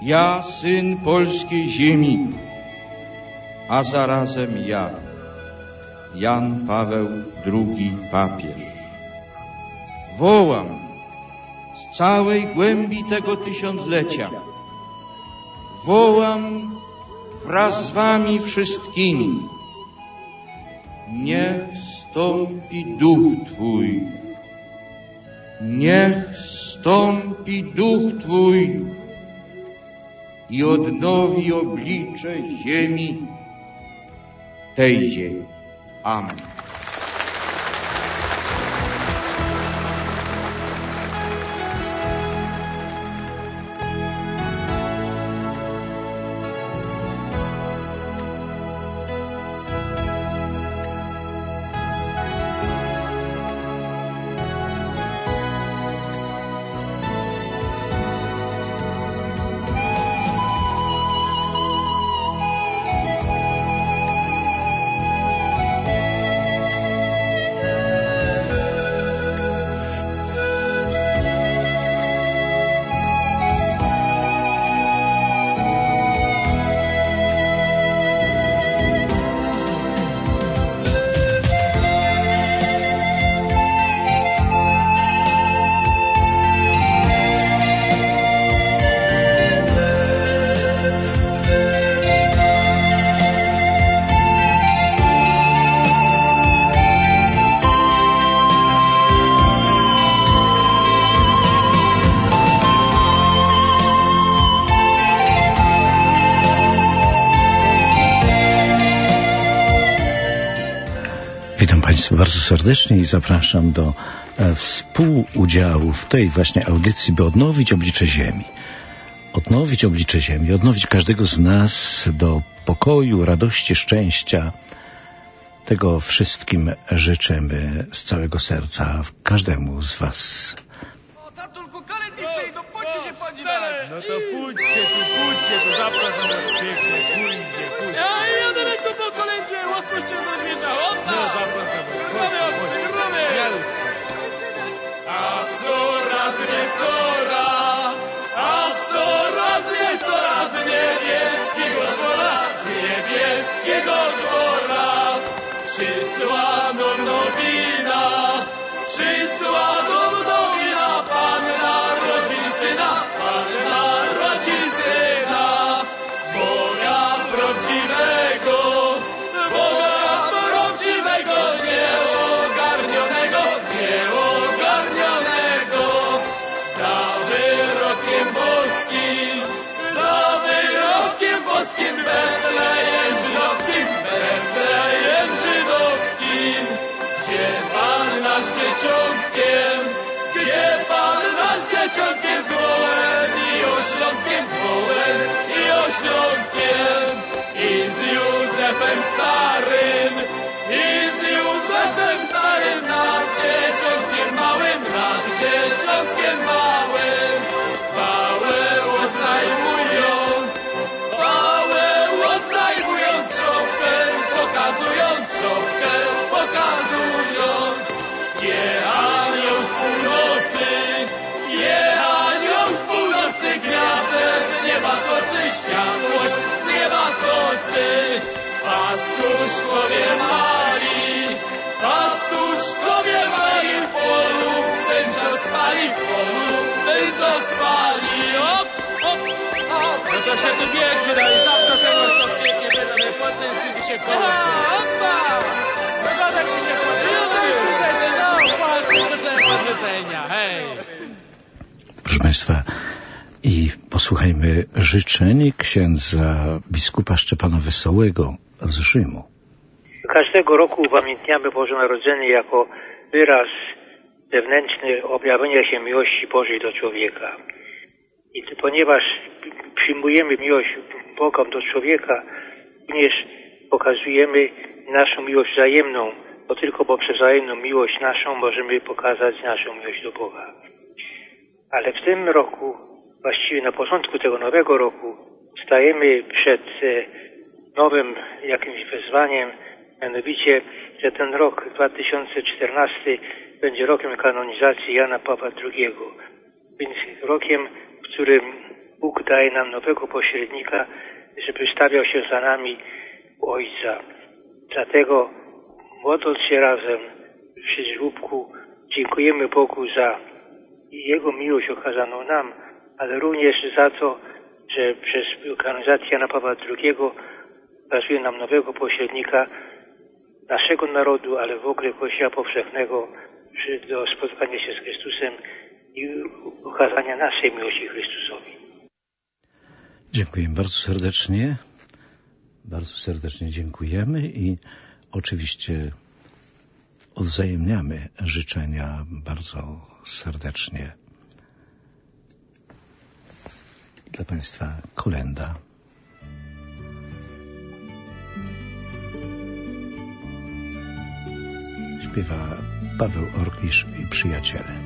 Ja, syn polskiej ziemi, a zarazem ja, Jan Paweł II papież, wołam z całej głębi tego tysiąclecia, wołam wraz z wami wszystkimi, niech stąpi duch Twój, niech stąpi duch Twój i odnowi oblicze ziemi, tej ziemi. Amen. Państwa bardzo serdecznie i zapraszam do współudziału w tej właśnie audycji, by odnowić oblicze ziemi. Odnowić oblicze ziemi, odnowić każdego z nas do pokoju, radości, szczęścia. Tego wszystkim życzymy z całego serca każdemu z was. No to pójdźcie tu, zapraszam was pięknie, pójdźcie. Ja daleko po kolędzie, łatwością zamierza, opa! No zapraszam was, gramy! A coraz niebieskiego dwora, przysłaną nowina, Panna rodzi syna, Boga prawdziwego, nieogarnionego, za wyrokiem boskim, Betlejem żydowskim, gdzie Pan nasz dzieciątkiem zwołem i oślątkiem, i z Józefem starym, nad dzieciątkiem małym, chwałę oznajmując szopkę, pokazując, anioł z północy gwiazdę z nieba toczy, światłość z nieba toczy. Pastuszkowie mali w polu, ten co spali, No to się tu bieczy, no i tam to się mocno pięknie, że po co jest się koło. Wygląda ci się hej! Proszę Państwa, i posłuchajmy życzeń księdza biskupa Szczepana Wesołego z Rzymu. Każdego roku upamiętniamy Boże Narodzenie jako wyraz zewnętrzny objawienia się miłości Bożej do człowieka. I ponieważ przyjmujemy miłość Boga do człowieka, również pokazujemy naszą miłość wzajemną, bo tylko poprzez wzajemną miłość naszą możemy pokazać naszą miłość do Boga. Ale w tym roku, właściwie na początku tego nowego roku, stajemy przed nowym jakimś wyzwaniem, mianowicie, że ten rok 2014 będzie rokiem kanonizacji Jana Pawła II. Więc rokiem, w którym Bóg daje nam nowego pośrednika, żeby stawiał się za nami Ojca. Dlatego modląc się razem przy żłóbku, dziękujemy Bogu za Jego miłość okazaną nam, ale również za to, że przez organizację Jana Pawła II ukazuje nam nowego pośrednika naszego narodu, ale w ogóle Kościoła powszechnego do spotkania się z Chrystusem i okazania naszej miłości Chrystusowi. Dziękuję bardzo serdecznie. Bardzo serdecznie dziękujemy i oczywiście odwzajemniamy życzenia bardzo serdecznie. Dla Państwa kolenda. Śpiewa Paweł Orkisz i przyjaciele.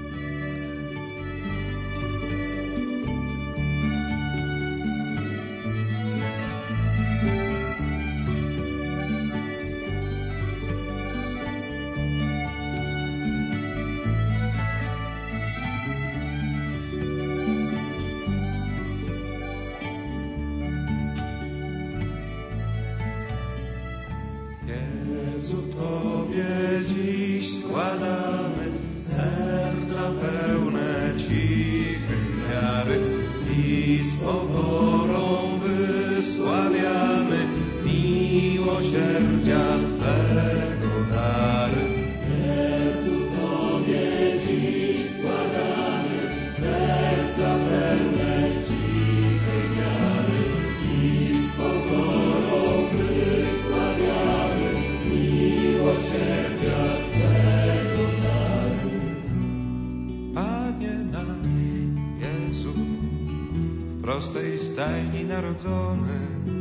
Jezu, Tobie dziś składamy serca pełne cichej wiary i z pokorą wysławiamy miłosierdzia Twego dary. Jezu, Tobie dziś składamy serca pełne cichej wiary i z pokorą wysławiamy miłosierdzia Twego dary. Panie nasz Jezu, w prostej stajni narodzony,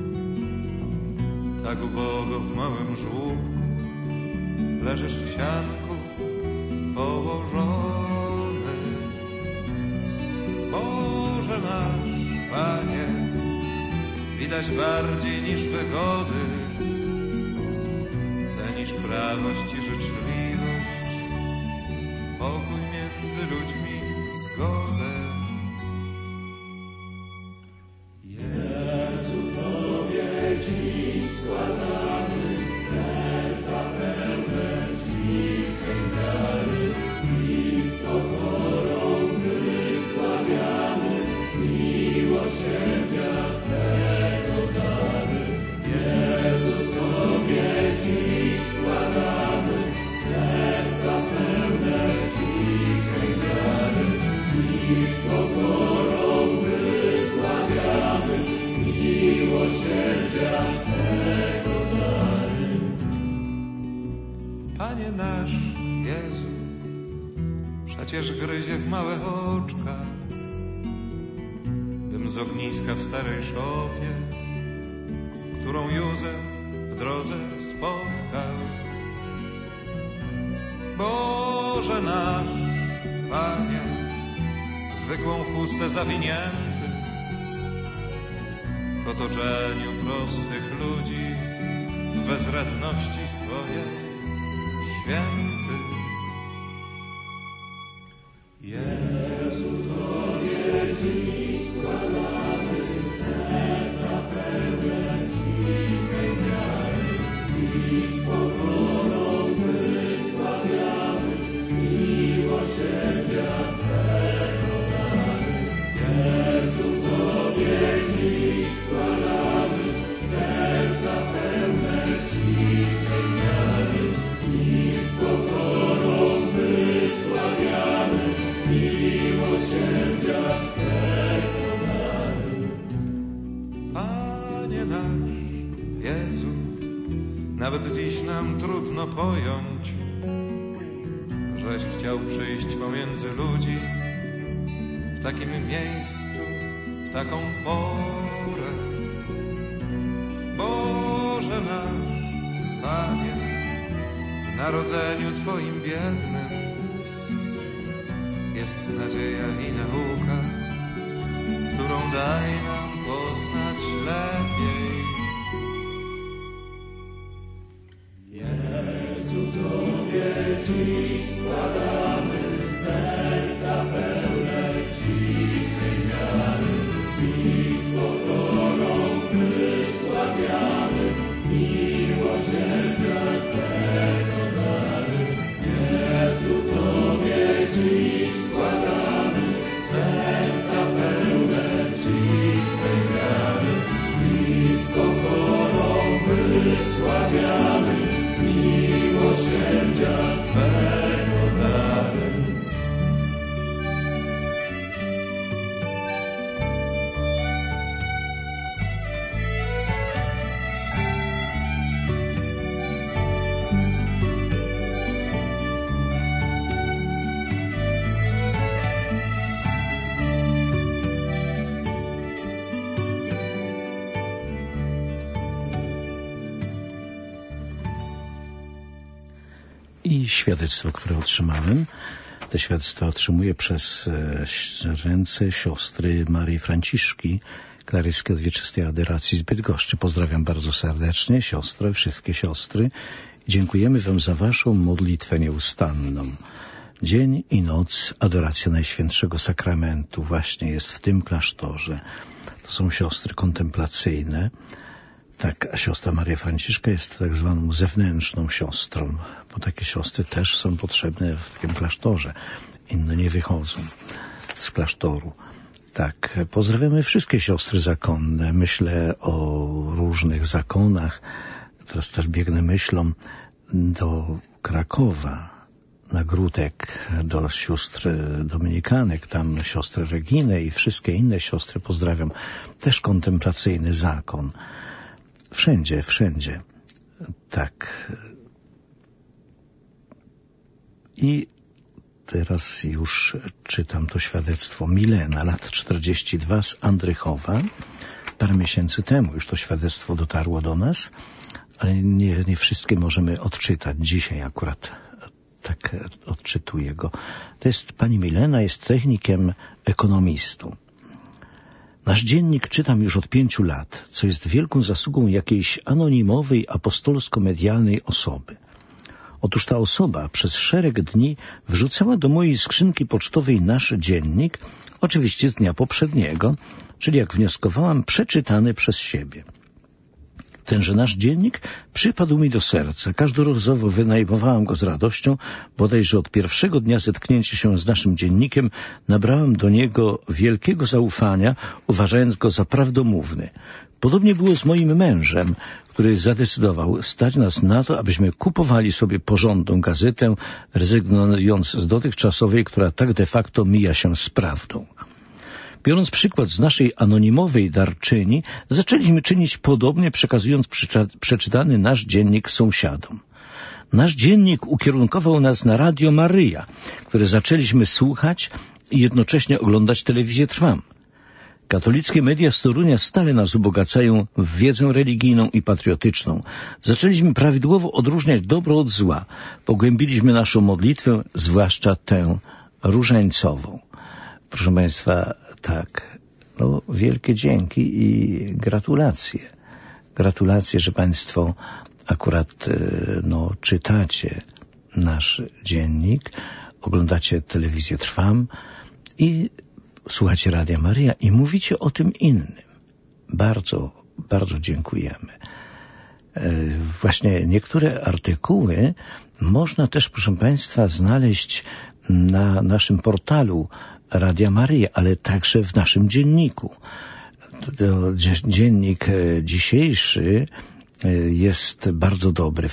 tak ubogo w małym żłóbku leżysz w sianku położony. Boże nasz, Panie, widać bardziej niż wygody, cenisz prawość i życzliwość, pokój między ludźmi, zgodę. Jezu, Tobie dziś składamy serca pełne cichej wiary i z pokorą wysławiamy miłosierdzia Twego dary. Jezu, Tobie dziś składamy serca pełne cichej wiary i z pokorą wysławiamy miłosierdzia Twego dary. Panie nasz Jezu, przecież gryzie w małe oczka dym z ogniska w starej szopie, którą Józef w drodze spotkał. Boże nasz, Panie, zwykłą chustę zawinięty, w otoczeniu prostych ludzi, w bezradności swojej święty. Jezu, Tobie dziś składamy serca pełne cichej wiary i z pokorą wysławiamy miłosierdzia Twego dary. Jezu, Tobie dziś składamy serca pełne cichej wiary i z pokorą wysławiamy miłosierdzia Twego dary. Panie nasz Jezu, nawet dziś nam trudno pojąć, żeś chciał przyjść pomiędzy ludzi w takim miejscu, w taką porę. Boże nasz, Panie, w narodzeniu Twoim biednym jest nadzieja i nauka, którą daj nam poznać lepiej. Jezu, Tobie dziś składamy serca pełne cichej wiary I świadectwo, które otrzymałem, te świadectwa otrzymuję przez ręce siostry Marii Franciszki, klaryjskiej Odwieczystej Adoracji z Bydgoszczy. Pozdrawiam bardzo serdecznie siostrę, wszystkie siostry. Dziękujemy wam za waszą modlitwę nieustanną. Dzień i noc adoracja Najświętszego Sakramentu właśnie jest w tym klasztorze. To są siostry kontemplacyjne. Tak, a siostra Maria Franciszka jest tak zwaną zewnętrzną siostrą, bo takie siostry też są potrzebne w takim klasztorze. Inne nie wychodzą z klasztoru. Tak, pozdrawiamy wszystkie siostry zakonne. Myślę o różnych zakonach. Teraz też biegnę myślą do Krakowa, na Grudek, do sióstr dominikanek, tam siostrę Reginę i wszystkie inne siostry pozdrawiam. Też kontemplacyjny zakon. Wszędzie, wszędzie. Tak. I teraz już czytam to świadectwo. Milena, lat 42, z Andrychowa. Parę miesięcy temu już to świadectwo dotarło do nas, ale nie wszystkie możemy odczytać. Dzisiaj akurat tak odczytuję go. To jest pani Milena, jest technikiem ekonomistą. Nasz dziennik czytam już od 5 lat, co jest wielką zasługą jakiejś anonimowej, apostolsko-medialnej osoby. Otóż ta osoba przez szereg dni wrzucała do mojej skrzynki pocztowej nasz dziennik, oczywiście z dnia poprzedniego, czyli jak wnioskowałam, przeczytany przez siebie. Tenże nasz dziennik przypadł mi do serca. Każdorazowo wynajmowałam go z radością, bodajże od pierwszego dnia zetknięcia się z naszym dziennikiem nabrałam do niego wielkiego zaufania, uważając go za prawdomówny. Podobnie było z moim mężem, który zadecydował stać nas na to, abyśmy kupowali sobie porządną gazetę, rezygnując z dotychczasowej, która tak de facto mija się z prawdą. Biorąc przykład z naszej anonimowej darczyni, zaczęliśmy czynić podobnie, przekazując przeczytany nasz dziennik sąsiadom. Nasz dziennik ukierunkował nas na Radio Maryja, które zaczęliśmy słuchać i jednocześnie oglądać telewizję Trwam. Katolickie media z Torunia stale nas ubogacają w wiedzę religijną i patriotyczną. Zaczęliśmy prawidłowo odróżniać dobro od zła. Pogłębiliśmy naszą modlitwę, zwłaszcza tę różańcową. Proszę Państwa, tak, wielkie dzięki i gratulacje. Gratulacje, że Państwo akurat czytacie nasz dziennik, oglądacie telewizję Trwam i słuchacie Radia Maryja i mówicie o tym innym. Bardzo, bardzo dziękujemy. Właśnie niektóre artykuły można też, proszę Państwa, znaleźć na naszym portalu Radia Maryja, ale także w naszym dzienniku. Dziennik dzisiejszy jest bardzo dobry,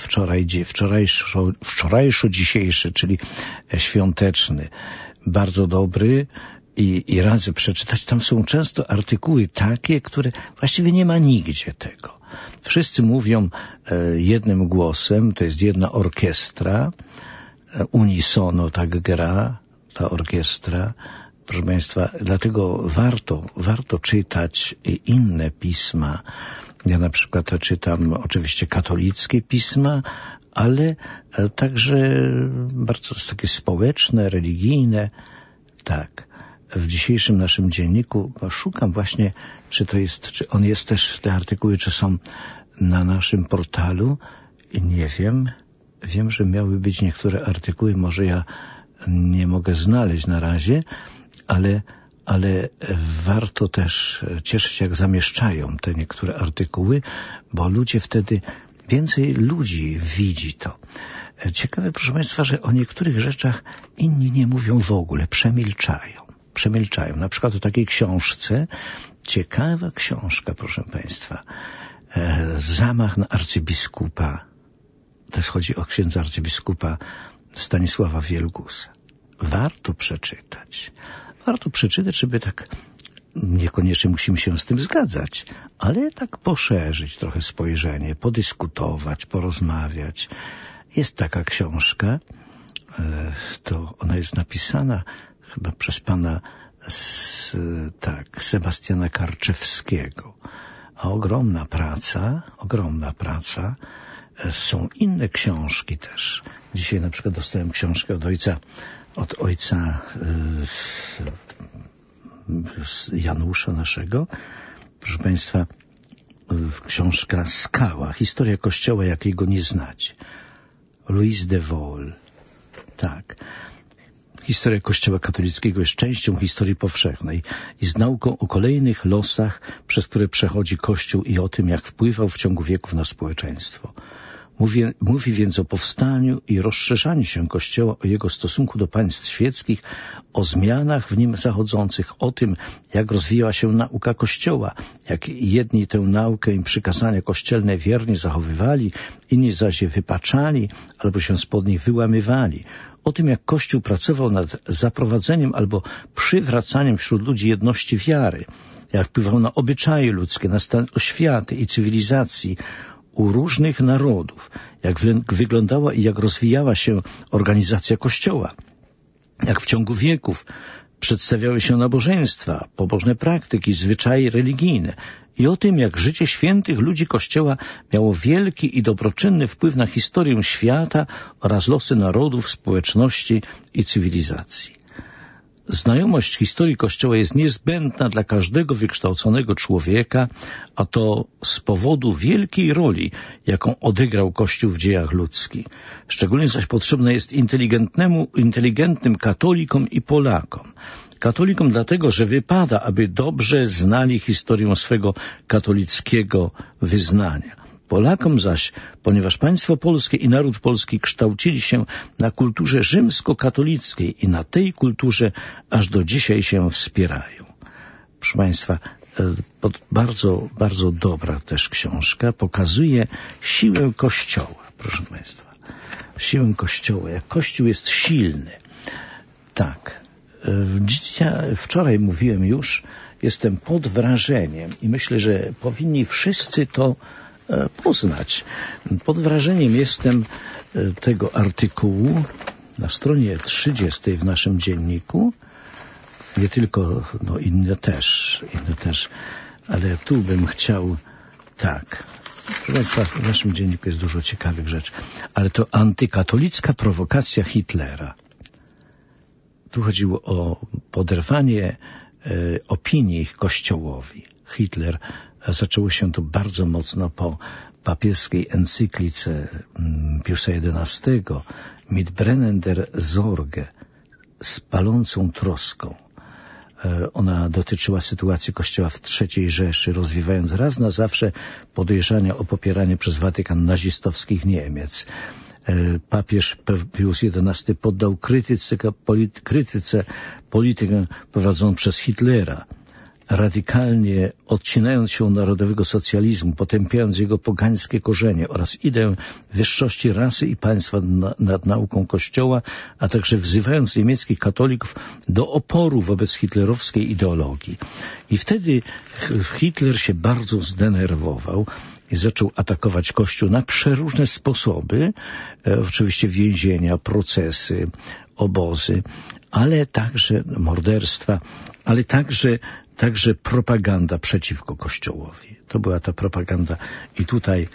wczorajszo-dzisiejszy, czyli świąteczny, bardzo dobry i radzę przeczytać. Tam są często artykuły takie, które właściwie nie ma nigdzie tego. Wszyscy mówią jednym głosem, to jest jedna orkiestra, unisono tak gra ta orkiestra. Proszę Państwa, dlatego warto czytać inne pisma. Ja na przykład czytam oczywiście katolickie pisma, ale także bardzo takie społeczne, religijne. Tak. W dzisiejszym naszym dzienniku szukam właśnie, czy on jest też, te artykuły, czy są na naszym portalu. I nie wiem. Wiem, że miały być niektóre artykuły, może ja nie mogę znaleźć na razie, ale ale warto też cieszyć się, jak zamieszczają te niektóre artykuły, bo ludzie wtedy, więcej ludzi widzi to. Ciekawe, proszę Państwa, że o niektórych rzeczach inni nie mówią w ogóle, przemilczają. Na przykład o takiej książce, ciekawa książka, proszę Państwa, Zamach na arcybiskupa. Też chodzi o księdza arcybiskupa Stanisława Wielgusa. Warto przeczytać, żeby tak, niekoniecznie musimy się z tym zgadzać, ale tak poszerzyć trochę spojrzenie, podyskutować, porozmawiać. Jest taka książka, to ona jest napisana chyba przez pana Sebastiana Karczewskiego. A ogromna praca. Są inne książki też. Dzisiaj na przykład dostałem książkę od ojca Janusza naszego. Proszę Państwa, książka Skała. Historia Kościoła, jakiej go nie znać. Louis de Wohl. Tak. Historia Kościoła katolickiego jest częścią historii powszechnej i z nauką o kolejnych losach, przez które przechodzi Kościół i o tym, jak wpływał w ciągu wieków na społeczeństwo. Mówi więc o powstaniu i rozszerzaniu się Kościoła, o jego stosunku do państw świeckich, o zmianach w nim zachodzących, o tym, jak rozwijała się nauka Kościoła, jak jedni tę naukę i przykazania kościelne wiernie zachowywali, inni zaś je wypaczali albo się spod nich wyłamywali. O tym, jak Kościół pracował nad zaprowadzeniem albo przywracaniem wśród ludzi jedności wiary, jak wpływał na obyczaje ludzkie, na stan oświaty i cywilizacji u różnych narodów, jak wyglądała i jak rozwijała się organizacja Kościoła, jak w ciągu wieków przedstawiały się nabożeństwa, pobożne praktyki, zwyczaje religijne i o tym, jak życie świętych ludzi Kościoła miało wielki i dobroczynny wpływ na historię świata oraz losy narodów, społeczności i cywilizacji. Znajomość historii Kościoła jest niezbędna dla każdego wykształconego człowieka, a to z powodu wielkiej roli, jaką odegrał Kościół w dziejach ludzkich. Szczególnie zaś potrzebne jest inteligentnym katolikom i Polakom. Katolikom dlatego, że wypada, aby dobrze znali historię swego katolickiego wyznania. Polakom zaś, ponieważ państwo polskie i naród polski kształcili się na kulturze rzymskokatolickiej i na tej kulturze aż do dzisiaj się wspierają. Proszę Państwa, bardzo, bardzo dobra też książka, pokazuje siłę Kościoła, proszę Państwa. Siłę Kościoła, jak Kościół jest silny. Tak, wczoraj mówiłem już, jestem pod wrażeniem i myślę, że powinni wszyscy to poznać. Pod wrażeniem jestem tego artykułu na stronie 30 w naszym dzienniku. Nie tylko, inne też, ale tu bym chciał, tak. Proszę Państwa, w naszym dzienniku jest dużo ciekawych rzeczy, ale to antykatolicka prowokacja Hitlera. Tu chodziło o poderwanie opinii Kościołowi. Hitler, zaczęło się to bardzo mocno po papieskiej encyklice Piusa XI, Mit brennender Sorge, z palącą troską. Ona dotyczyła sytuacji Kościoła w III Rzeszy, rozwiewając raz na zawsze podejrzenia o popieranie przez Watykan nazistowskich Niemiec. Papież Pius XI poddał krytyce politykę prowadzoną przez Hitlera, radykalnie odcinając się od narodowego socjalizmu, potępiając jego pogańskie korzenie oraz ideę wyższości rasy i państwa nad nauką Kościoła, a także wzywając niemieckich katolików do oporu wobec hitlerowskiej ideologii. I wtedy Hitler się bardzo zdenerwował i zaczął atakować Kościół na przeróżne sposoby, oczywiście więzienia, procesy, obozy, ale także morderstwa, ale także propaganda przeciwko Kościołowi. To była ta propaganda i tutaj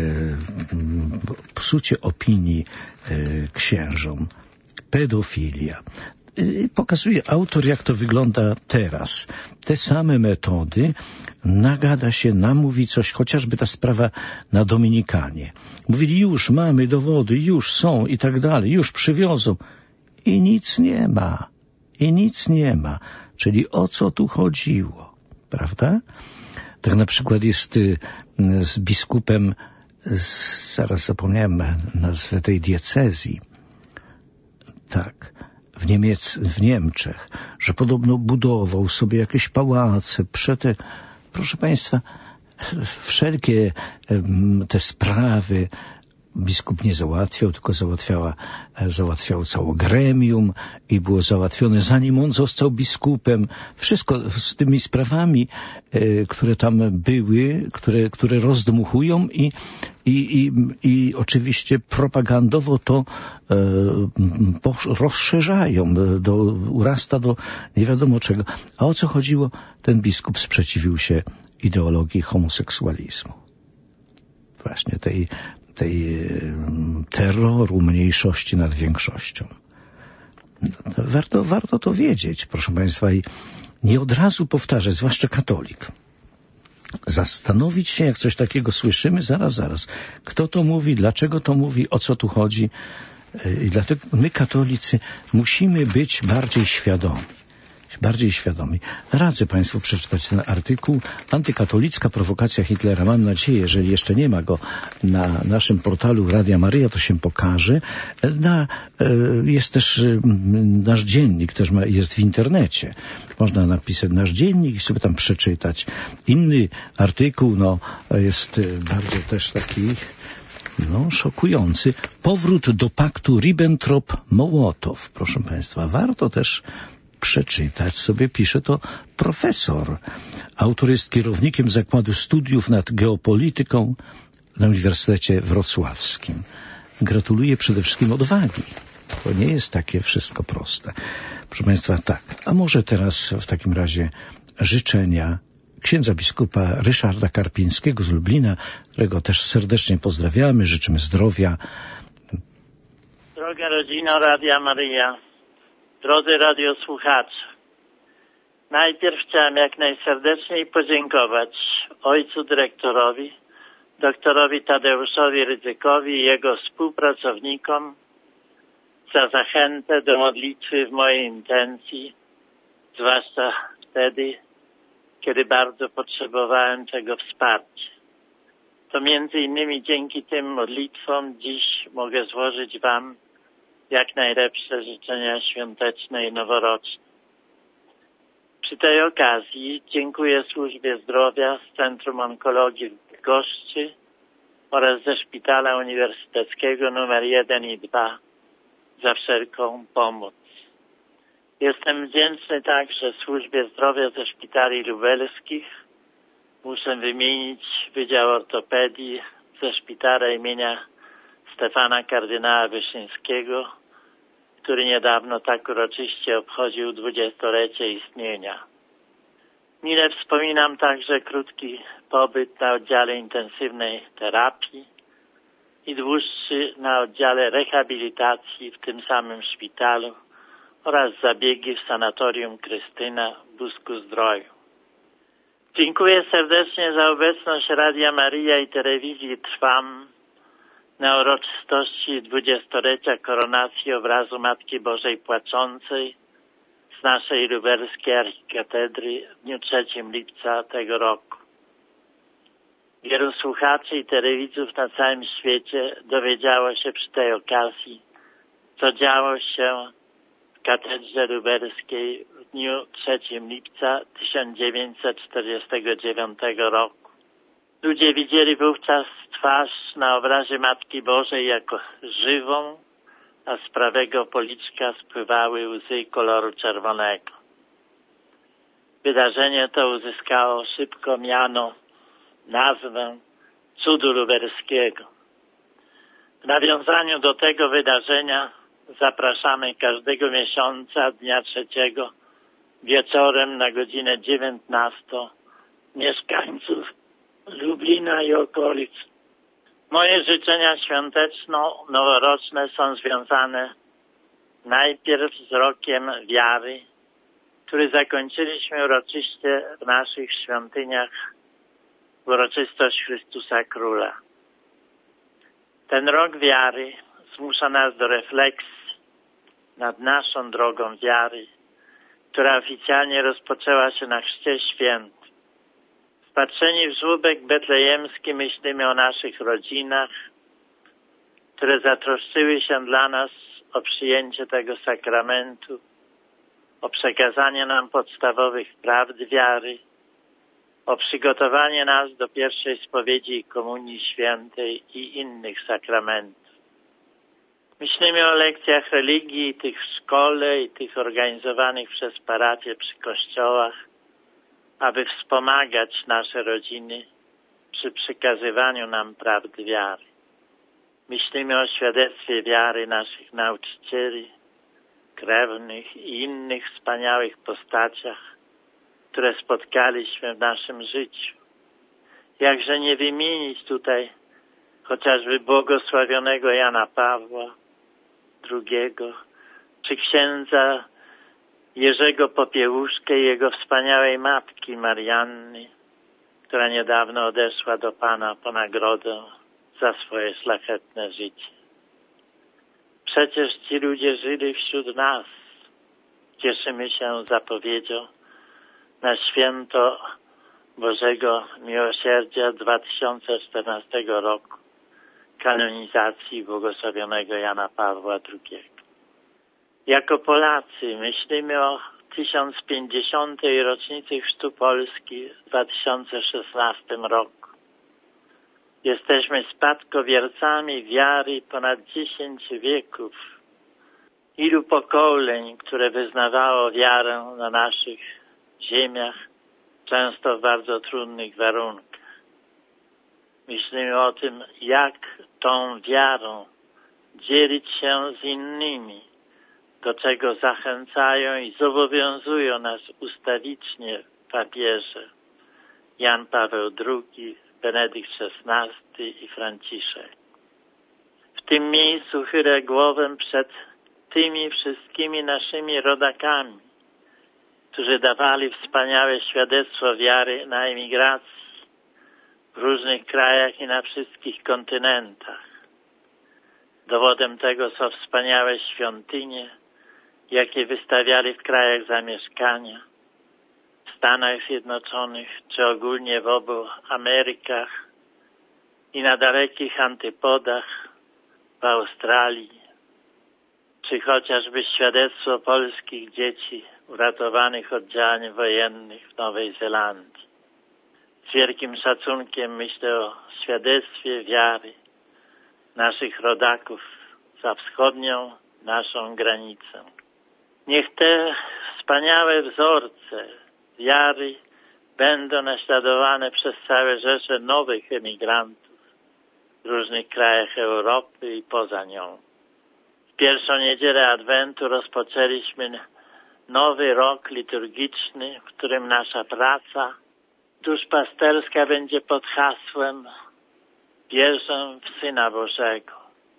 psucie opinii księżom, pedofilia. Pokazuje autor, jak to wygląda teraz. Te same metody, nagada się, namówi coś, chociażby ta sprawa na Dominikanie. Mówili, już mamy dowody, już są i tak dalej, już przywiozą. I nic nie ma. Czyli o co tu chodziło, prawda? Tak na przykład jest z biskupem, zaraz zapomniałem nazwę tej diecezji, tak, w Niemczech, że podobno budował sobie jakieś pałace, proszę Państwa, wszelkie te sprawy biskup nie załatwiał, tylko załatwiał całe gremium i było załatwione, zanim on został biskupem. Wszystko z tymi sprawami, które tam były, które rozdmuchują i oczywiście propagandowo to rozszerzają, urasta do nie wiadomo czego. A o co chodziło? Ten biskup sprzeciwił się ideologii homoseksualizmu. Właśnie tej terroru mniejszości nad większością. Warto to wiedzieć, proszę Państwa, i nie od razu powtarzać, zwłaszcza katolik. Zastanowić się, jak coś takiego słyszymy, zaraz. Kto to mówi, dlaczego to mówi, o co tu chodzi. I dlatego my, katolicy, musimy być bardziej świadomi. Radzę Państwu przeczytać ten artykuł. Antykatolicka prowokacja Hitlera. Mam nadzieję, jeżeli jeszcze nie ma go na naszym portalu Radia Maryja, to się pokaże. Jest też nasz dziennik, też jest w internecie. Można napisać nasz dziennik i sobie tam przeczytać. Inny artykuł, jest bardzo też taki szokujący. Powrót do paktu Ribbentrop-Mołotow. Proszę Państwa, warto też przeczytać sobie, pisze to profesor. Autor jest kierownikiem Zakładu Studiów nad Geopolityką na Uniwersytecie Wrocławskim. Gratuluję przede wszystkim odwagi. To nie jest takie wszystko proste. Proszę Państwa, tak. A może teraz w takim razie życzenia księdza biskupa Ryszarda Karpińskiego z Lublina, którego też serdecznie pozdrawiamy, życzymy zdrowia. Droga rodzino Radia Maryja, drodzy radiosłuchacze, najpierw chciałem jak najserdeczniej podziękować ojcu dyrektorowi, doktorowi Tadeuszowi Rydzykowi i jego współpracownikom za zachętę do modlitwy w mojej intencji, zwłaszcza wtedy, kiedy bardzo potrzebowałem tego wsparcia. To między innymi dzięki tym modlitwom dziś mogę złożyć Wam jak najlepsze życzenia świąteczne i noworoczne. Przy tej okazji dziękuję Służbie Zdrowia z Centrum Onkologii w Bydgoszczy oraz ze Szpitala Uniwersyteckiego nr 1 i 2 za wszelką pomoc. Jestem wdzięczny także Służbie Zdrowia ze szpitali lubelskich. Muszę wymienić Wydział Ortopedii ze szpitala imienia Stefana Kardynała Wyszyńskiego, który niedawno tak uroczyście obchodził 20-lecie istnienia. Mile wspominam także krótki pobyt na oddziale intensywnej terapii i dłuższy na oddziale rehabilitacji w tym samym szpitalu oraz zabiegi w sanatorium Krystyna w Busku-Zdroju. Dziękuję serdecznie za obecność Radia Maryja i telewizji Trwam na uroczystości 20-lecia koronacji obrazu Matki Bożej Płaczącej z naszej lubelskiej archikatedry w dniu 3 lipca tego roku. Wielu słuchaczy i telewidzów na całym świecie dowiedziało się przy tej okazji, co działo się w katedrze lubelskiej w dniu 3 lipca 1949 roku. Ludzie widzieli wówczas twarz na obrazie Matki Bożej jako żywą, a z prawego policzka spływały łzy koloru czerwonego. Wydarzenie to uzyskało szybko nazwę Cudu Lubelskiego. W nawiązaniu do tego wydarzenia zapraszamy każdego miesiąca dnia 3 wieczorem na godzinę 19 mieszkańców Lublina i okolic. Moje życzenia świąteczno-noworoczne są związane najpierw z rokiem wiary, który zakończyliśmy uroczyście w naszych świątyniach w uroczystość Chrystusa Króla. Ten rok wiary zmusza nas do refleksji nad naszą drogą wiary która oficjalnie rozpoczęła się na Chrzcie Świętym. Wpatrzeni w żłóbek betlejemski myślimy o naszych rodzinach, które zatroszczyły się dla nas o przyjęcie tego sakramentu, o przekazanie nam podstawowych prawd wiary, o przygotowanie nas do pierwszej spowiedzi i komunii świętej i innych sakramentów. Myślimy o lekcjach religii, tych w szkole i tych organizowanych przez parafie przy kościołach, aby wspomagać nasze rodziny przy przekazywaniu nam prawd wiary. Myślimy o świadectwie wiary naszych nauczycieli, krewnych i innych wspaniałych postaciach, które spotkaliśmy w naszym życiu. Jakże nie wymienić tutaj chociażby błogosławionego Jana Pawła II, czy księdza Jerzego Popiełuszkę i jego wspaniałej matki Marianny, która niedawno odeszła do Pana po nagrodę za swoje szlachetne życie. Przecież ci ludzie żyli wśród nas. Cieszymy się zapowiedzią na święto Bożego Miłosierdzia 2014 roku, kanonizacji błogosławionego Jana Pawła II. Jako Polacy myślimy o 1050. rocznicy Chrztu Polski w 2016 roku. Jesteśmy spadkobiercami wiary ponad 10 wieków. Ilu pokoleń, które wyznawało wiarę na naszych ziemiach, często w bardzo trudnych warunkach. Myślimy o tym, jak tą wiarą dzielić się z innymi, do czego zachęcają i zobowiązują nas ustawicznie papieże Jan Paweł II, Benedykt XVI i Franciszek. W tym miejscu chylę głowę przed tymi wszystkimi naszymi rodakami, którzy dawali wspaniałe świadectwo wiary na emigracji w różnych krajach i na wszystkich kontynentach. Dowodem tego są wspaniałe świątynie, jakie wystawiali w krajach zamieszkania, w Stanach Zjednoczonych, czy ogólnie w obu Amerykach i na dalekich antypodach w Australii, czy chociażby świadectwo polskich dzieci uratowanych od działań wojennych w Nowej Zelandii. Z wielkim szacunkiem myślę o świadectwie wiary naszych rodaków za wschodnią naszą granicę. Niech te wspaniałe wzorce wiary będą naśladowane przez całe rzesze nowych emigrantów w różnych krajach Europy i poza nią. W pierwszą niedzielę Adwentu rozpoczęliśmy nowy rok liturgiczny, w którym nasza praca duszpasterska będzie pod hasłem Wierzę w Syna Bożego.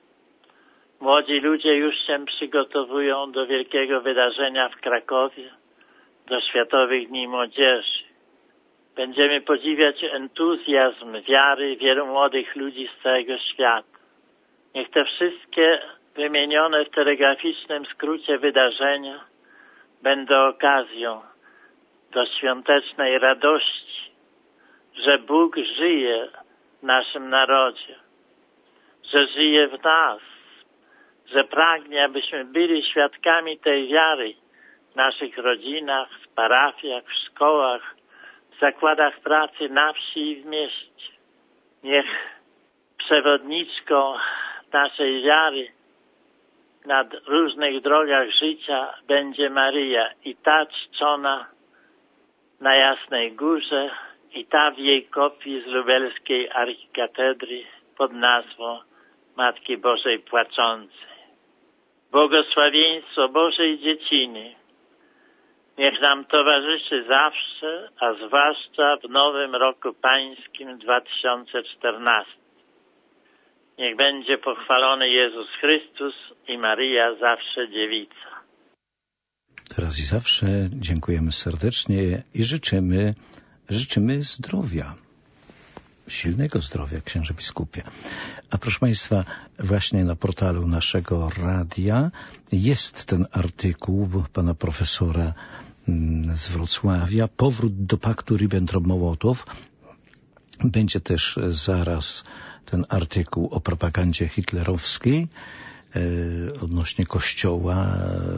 Młodzi ludzie już się przygotowują do wielkiego wydarzenia w Krakowie, do Światowych Dni Młodzieży. Będziemy podziwiać entuzjazm wiary wielu młodych ludzi z całego świata. Niech te wszystkie wymienione w telegraficznym skrócie wydarzenia będą okazją do świątecznej radości, że Bóg żyje w naszym narodzie, że żyje w nas, że pragnie, abyśmy byli świadkami tej wiary w naszych rodzinach, w parafiach, w szkołach, w zakładach pracy, na wsi i w mieście. Niech przewodniczką naszej wiary na różnych drogach życia będzie Maryja i ta czczona na Jasnej Górze i ta w jej kopii z lubelskiej archikatedry pod nazwą Matki Bożej Płaczącej. Błogosławieństwo Bożej Dzieciny niech nam towarzyszy zawsze, a zwłaszcza w nowym roku pańskim 2014. Niech będzie pochwalony Jezus Chrystus i Maryja zawsze dziewica. Teraz i zawsze dziękujemy serdecznie i życzymy zdrowia. Silnego zdrowia, księże biskupie. A proszę Państwa, właśnie na portalu naszego radia jest ten artykuł pana profesora z Wrocławia, powrót do paktu Ribbentrop-Mołotow. Będzie też zaraz ten artykuł o propagandzie hitlerowskiej odnośnie Kościoła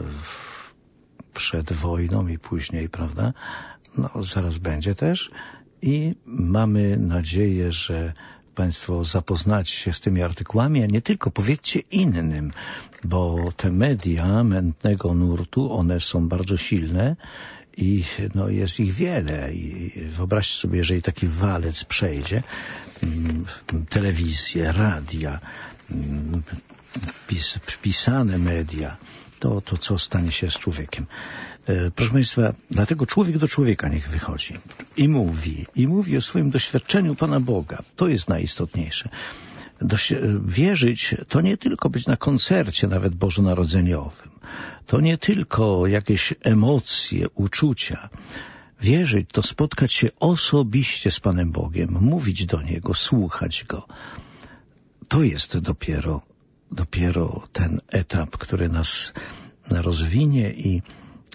przed wojną i później, prawda? No, zaraz będzie też. I mamy nadzieję, że Państwo zapoznacie się z tymi artykułami, a nie tylko, powiedzcie innym, bo te media mętnego nurtu, one są bardzo silne i no, jest ich wiele. I wyobraźcie sobie, jeżeli taki walec przejdzie, telewizję, radia, pisane media, to co stanie się z człowiekiem? Proszę Państwa, dlatego człowiek do człowieka niech wychodzi i mówi o swoim doświadczeniu Pana Boga. To jest najistotniejsze. Wierzyć to nie tylko być na koncercie, nawet bożonarodzeniowym. To nie tylko jakieś emocje, uczucia. Wierzyć to spotkać się osobiście z Panem Bogiem, mówić do Niego, słuchać Go. To jest dopiero ten etap, który nas rozwinie i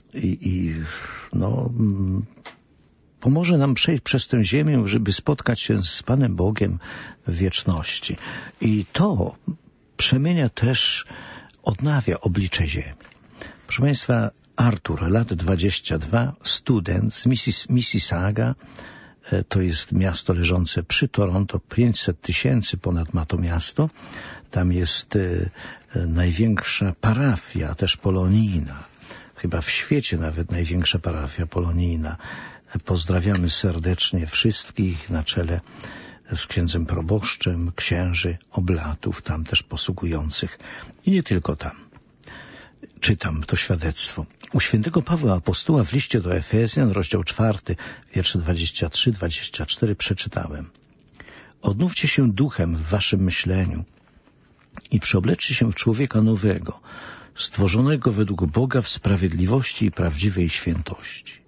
pomoże nam przejść przez tę ziemię, żeby spotkać się z Panem Bogiem w wieczności. I to przemienia też, odnawia oblicze ziemi. Proszę Państwa, Artur, lat 22, student z Mississauga, to jest miasto leżące przy Toronto, 500 tysięcy ponad ma to miasto. Tam jest największa parafia, też polonijna. Chyba w świecie nawet największa parafia polonijna. Pozdrawiamy serdecznie wszystkich na czele z księdzem proboszczem, księży, oblatów tam też posługujących. I nie tylko tam. Czytam to świadectwo. U świętego Pawła Apostoła w liście do Efezjan, rozdział 4, wiersze 23-24 przeczytałem. Odnówcie się duchem w waszym myśleniu i przeobleczcie się w człowieka nowego, stworzonego według Boga w sprawiedliwości i prawdziwej świętości.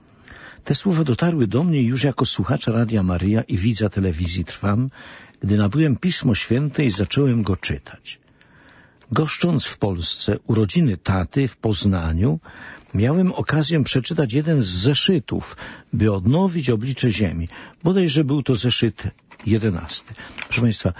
Te słowa dotarły do mnie już jako słuchacza Radia Maryja i widza telewizji Trwam, gdy nabyłem Pismo Święte i zacząłem go czytać. Goszcząc w Polsce urodziny taty w Poznaniu, miałem okazję przeczytać jeden z zeszytów, by odnowić oblicze ziemi. Bodajże był to zeszyt 11. Proszę Państwa,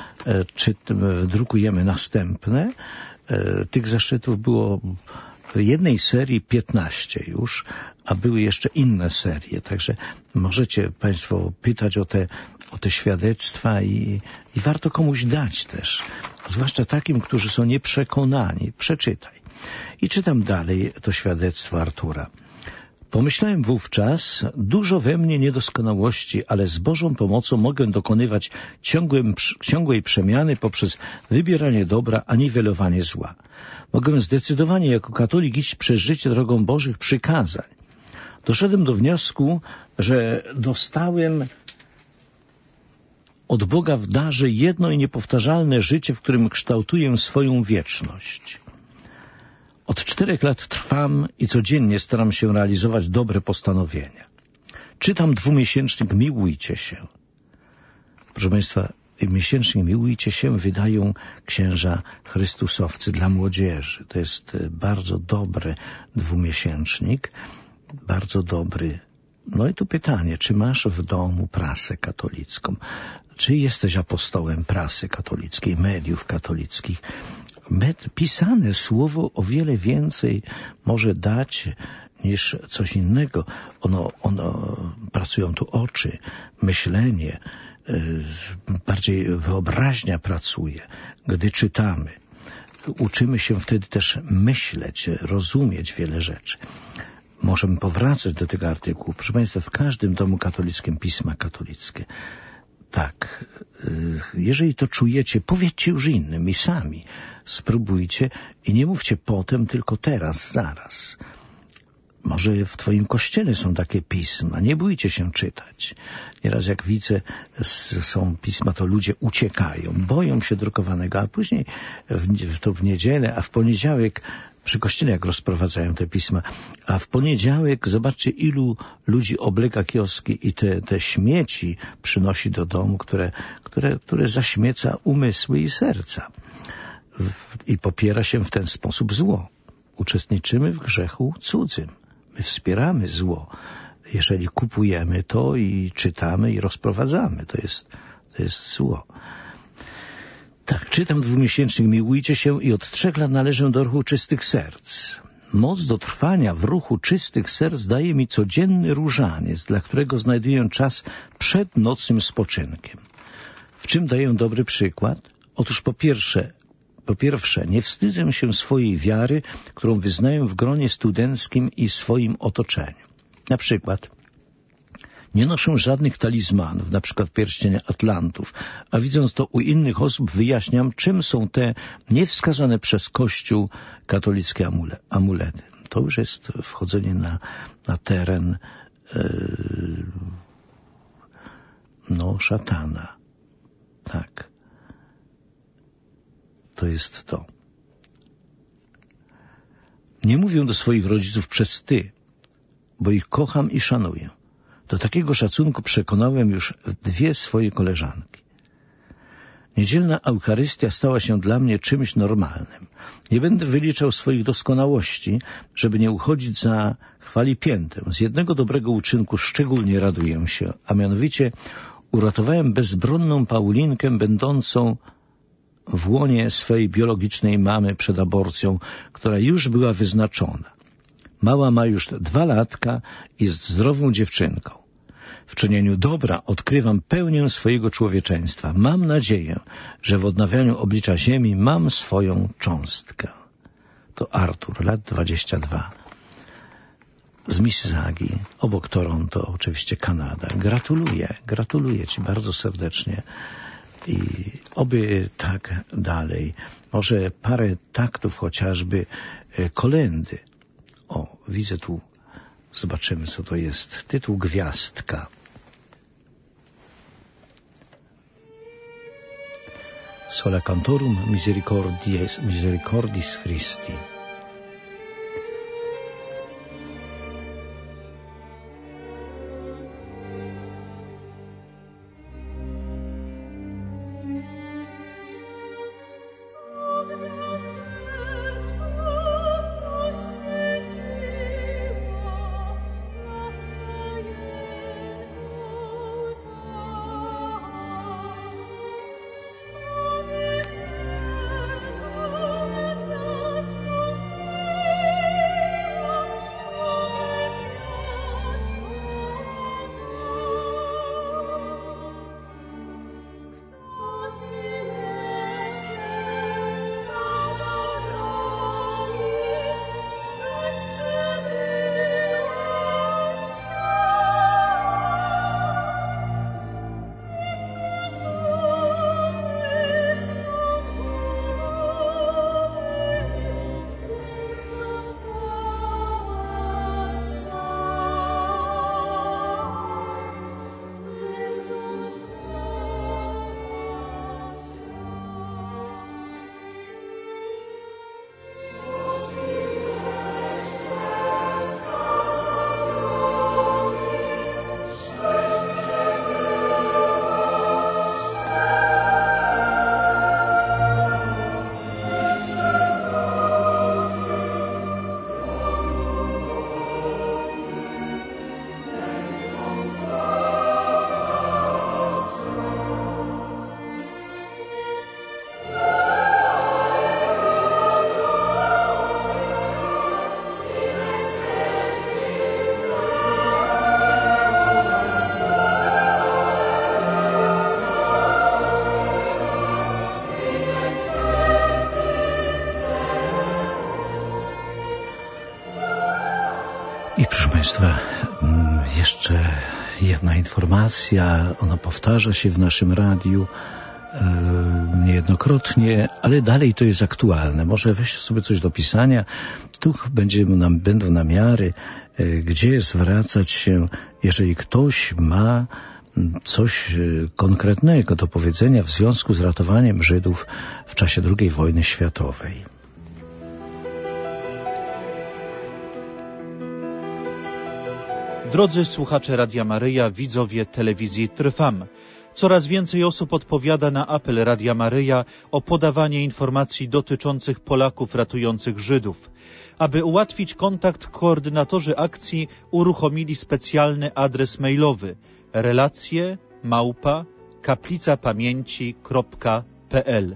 drukujemy następne. Tych zeszytów było w jednej serii 15 już, a były jeszcze inne serie. Także możecie Państwo pytać o te świadectwa i warto komuś dać też. Zwłaszcza takim, którzy są nieprzekonani. Przeczytaj. I czytam dalej to świadectwo Artura. Pomyślałem wówczas, dużo we mnie niedoskonałości, ale z Bożą pomocą mogę dokonywać ciągłej przemiany poprzez wybieranie dobra, a niwelowanie zła. Mogę zdecydowanie jako katolik iść przez życie drogą Bożych przykazań. Doszedłem do wniosku, że dostałem od Boga w darze jedno i niepowtarzalne życie, w którym kształtuję swoją wieczność. Od 4 lat trwam i codziennie staram się realizować dobre postanowienia. Czytam 2-miesięcznik Miłujcie się. Proszę Państwa, miesięcznik Miłujcie się wydają księża chrystusowcy dla młodzieży. To jest bardzo dobry 2-miesięcznik, bardzo dobry. No i tu pytanie, czy masz w domu prasę katolicką? Czy jesteś apostołem prasy katolickiej, mediów katolickich? Pisane słowo o wiele więcej może dać niż coś innego. Ono pracują tu oczy, myślenie, bardziej wyobraźnia pracuje, gdy czytamy. Uczymy się wtedy też myśleć, rozumieć wiele rzeczy. Możemy powracać do tego artykułu. Proszę Państwa, w każdym domu katolickim pisma katolickie. Tak, jeżeli to czujecie, powiedzcie już innym i sami. Spróbujcie i nie mówcie potem, tylko teraz, zaraz. Może w Twoim kościele są takie pisma, nie bójcie się czytać. Nieraz jak widzę, są pisma, to ludzie uciekają, boją się drukowanego, a później w niedzielę, a w poniedziałek, przy kościele jak rozprowadzają te pisma, a w poniedziałek zobaczcie, ilu ludzi oblega kioski i te śmieci przynosi do domu, które zaśmieca umysły i serca. I popiera się w ten sposób zło. Uczestniczymy w grzechu cudzym. My wspieramy zło, jeżeli kupujemy to i czytamy i rozprowadzamy. To jest zło. Tak, czytam 2-miesięcznik. Miłujcie się i od 3 lat należę do ruchu czystych serc. Moc do trwania w ruchu czystych serc daje mi codzienny różaniec, dla którego znajduję czas przed nocnym spoczynkiem. W czym daję dobry przykład? Otóż po pierwsze, nie wstydzę się swojej wiary, którą wyznaję w gronie studenckim i swoim otoczeniu. Na przykład nie noszę żadnych talizmanów, na przykład pierścienia Atlantów, a widząc to u innych osób wyjaśniam, czym są te niewskazane przez Kościół katolickie amulety. To już jest wchodzenie na teren szatana. Tak. To jest to. Nie mówię do swoich rodziców przez ty, bo ich kocham i szanuję. Do takiego szacunku przekonałem już 2 swoje koleżanki. Niedzielna Eucharystia stała się dla mnie czymś normalnym. Nie będę wyliczał swoich doskonałości, żeby nie uchodzić za chwalipiętę. Z jednego dobrego uczynku szczególnie raduję się, a mianowicie uratowałem bezbronną Paulinkę, będącą w łonie swej biologicznej mamy przed aborcją, która już była wyznaczona. Mała ma już 2 latka i jest zdrową dziewczynką. W czynieniu dobra odkrywam pełnię swojego człowieczeństwa. Mam nadzieję, że w odnawianiu oblicza ziemi mam swoją cząstkę. To Artur, lat 22. Z Mississaugi, obok Toronto, oczywiście Kanada. Gratuluję Ci bardzo serdecznie i oby tak dalej. Może parę taktów chociażby kolędy. O, widzę tu, zobaczymy co to jest. Tytuł Gwiazdka. Sola Cantorum Misericordis Christi. I proszę Państwa, jeszcze jedna informacja, ona powtarza się w naszym radiu niejednokrotnie, ale dalej to jest aktualne. Może weź sobie coś do pisania, tu będą namiary, gdzie zwracać się, jeżeli ktoś ma coś konkretnego do powiedzenia w związku z ratowaniem Żydów w czasie II wojny światowej. Drodzy słuchacze Radia Maryja, widzowie telewizji Trwam, coraz więcej osób odpowiada na apel Radia Maryja o podawanie informacji dotyczących Polaków ratujących Żydów. Aby ułatwić kontakt, koordynatorzy akcji uruchomili specjalny adres mailowy relacje@kaplicapamięci.pl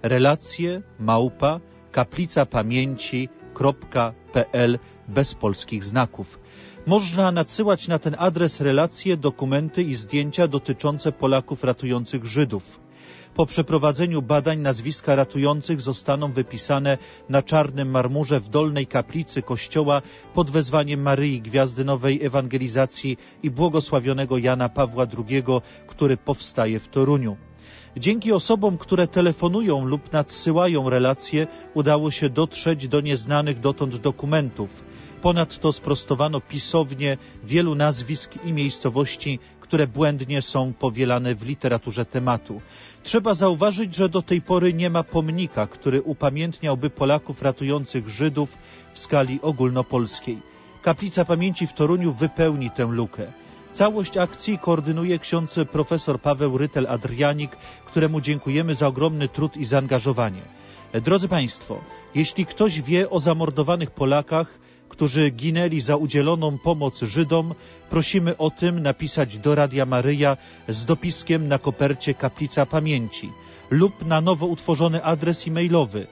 relacje@kaplicapamięci.pl bez polskich znaków. Można nadsyłać na ten adres relacje, dokumenty i zdjęcia dotyczące Polaków ratujących Żydów. Po przeprowadzeniu badań nazwiska ratujących zostaną wypisane na czarnym marmurze w dolnej kaplicy kościoła pod wezwaniem Maryi Gwiazdy Nowej Ewangelizacji i błogosławionego Jana Pawła II, który powstaje w Toruniu. Dzięki osobom, które telefonują lub nadsyłają relacje, udało się dotrzeć do nieznanych dotąd dokumentów. Ponadto sprostowano pisownie wielu nazwisk i miejscowości, które błędnie są powielane w literaturze tematu. Trzeba zauważyć, że do tej pory nie ma pomnika, który upamiętniałby Polaków ratujących Żydów w skali ogólnopolskiej. Kaplica Pamięci w Toruniu wypełni tę lukę. Całość akcji koordynuje ksiądz profesor Paweł Rytel-Andrianik, któremu dziękujemy za ogromny trud i zaangażowanie. Drodzy Państwo, jeśli ktoś wie o zamordowanych Polakach, którzy ginęli za udzieloną pomoc Żydom, prosimy o tym napisać do Radia Maryja z dopiskiem na kopercie Kaplica Pamięci lub na nowo utworzony adres e-mailowy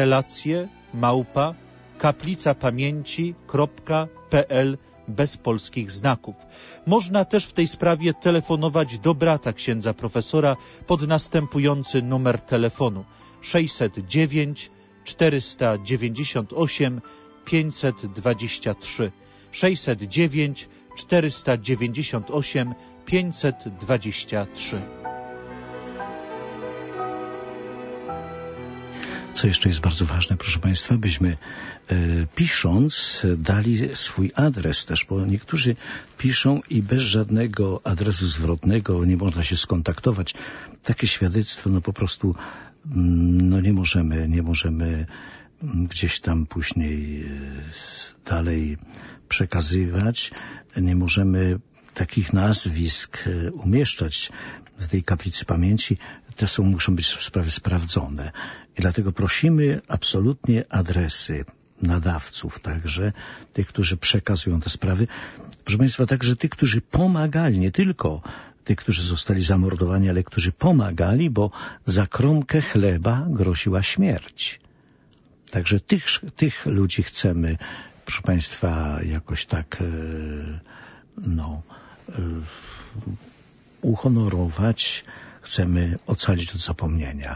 relacje@kaplicapamięci.pl bez polskich znaków. Można też w tej sprawie telefonować do brata księdza profesora pod następujący numer telefonu 609 498 523 609 498 523. Co jeszcze jest bardzo ważne, proszę Państwa, byśmy pisząc dali swój adres też, bo niektórzy piszą i bez żadnego adresu zwrotnego nie można się skontaktować. Takie świadectwo po prostu nie możemy gdzieś tam później dalej przekazywać. Nie możemy takich nazwisk umieszczać w tej Kaplicy Pamięci. Te muszą być sprawy sprawdzone. I dlatego prosimy absolutnie adresy nadawców, także tych, którzy przekazują te sprawy. Proszę Państwa, także tych, którzy pomagali, nie tylko tych, którzy zostali zamordowani, ale którzy pomagali, bo za kromkę chleba groziła śmierć. Także tych ludzi chcemy, proszę Państwa, jakoś tak uhonorować, chcemy ocalić od zapomnienia.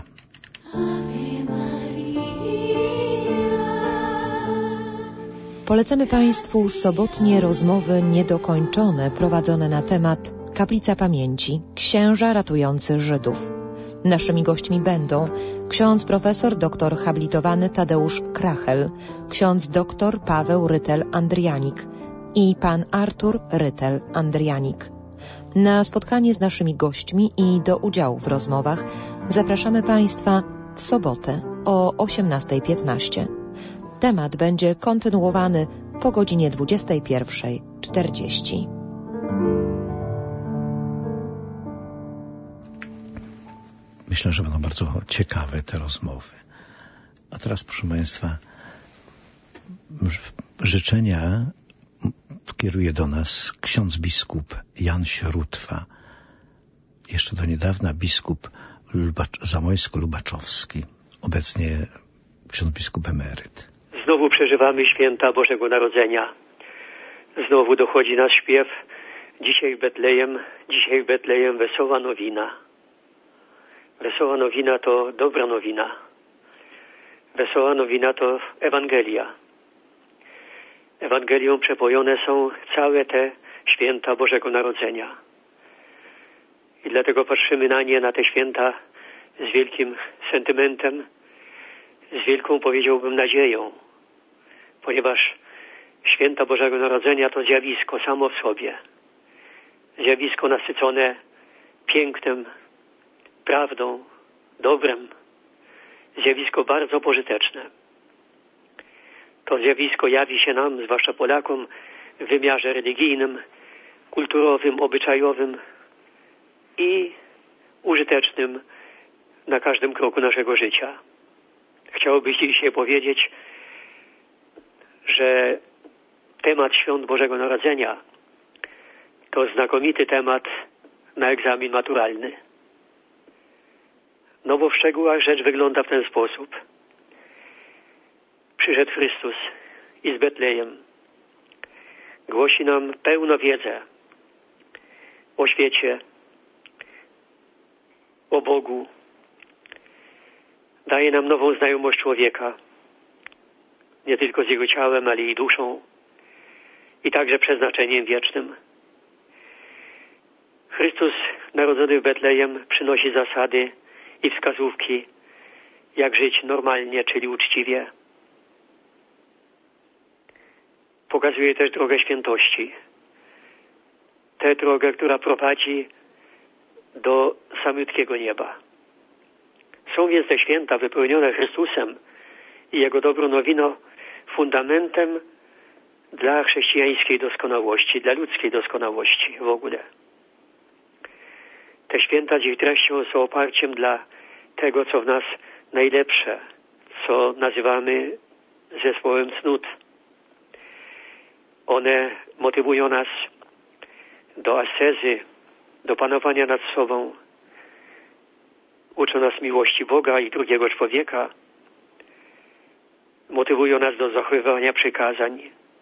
Polecamy Państwu sobotnie rozmowy niedokończone prowadzone na temat Kaplica Pamięci, księża ratujący Żydów. Naszymi gośćmi będą ksiądz profesor dr habilitowany Tadeusz Krachel, ksiądz dr Paweł Rytel-Andrianik i pan Artur Rytel-Andrianik. Na spotkanie z naszymi gośćmi i do udziału w rozmowach zapraszamy Państwa w sobotę o 18:15. Temat będzie kontynuowany po godzinie 21:40. Myślę, że będą bardzo ciekawe te rozmowy. A teraz, proszę Państwa, życzenia kieruje do nas ksiądz biskup Jan Śrótwa. Jeszcze do niedawna biskup zamojsko-lubaczowski. Obecnie ksiądz biskup emeryt. Znowu przeżywamy święta Bożego Narodzenia. Znowu dochodzi nas śpiew. Dzisiaj w Betlejem wesoła nowina. Wesoła nowina to dobra nowina. Wesoła nowina to Ewangelia. Ewangelią przepojone są całe te święta Bożego Narodzenia. I dlatego patrzymy na te święta z wielkim sentymentem, z wielką, powiedziałbym, nadzieją, ponieważ święta Bożego Narodzenia to zjawisko samo w sobie. Zjawisko nasycone pięknem, prawdą, dobrem. Zjawisko bardzo pożyteczne. To zjawisko jawi się nam, zwłaszcza Polakom, w wymiarze religijnym, kulturowym, obyczajowym i użytecznym na każdym kroku naszego życia. Chciałbym dzisiaj powiedzieć, że temat Świąt Bożego Narodzenia to znakomity temat na egzamin maturalny. No bo w szczegółach rzecz wygląda w ten sposób. Przyszedł Chrystus i z Betlejem głosi nam pełną wiedzę o świecie, o Bogu. Daje nam nową znajomość człowieka, nie tylko z jego ciałem, ale i duszą i także przeznaczeniem wiecznym. Chrystus narodzony w Betlejem przynosi zasady i wskazówki, jak żyć normalnie, czyli uczciwie. Pokazuje też drogę świętości. Tę drogę, która prowadzi do samiutkiego nieba. Są więc te święta wypełnione Chrystusem i Jego dobrą nowiną fundamentem dla chrześcijańskiej doskonałości, dla ludzkiej doskonałości w ogóle. Te święta dziś treścią są oparciem dla tego, co w nas najlepsze, co nazywamy zespołem cnót. One motywują nas do ascezy, do panowania nad sobą. Uczą nas miłości Boga i drugiego człowieka. Motywują nas do zachowywania przykazań.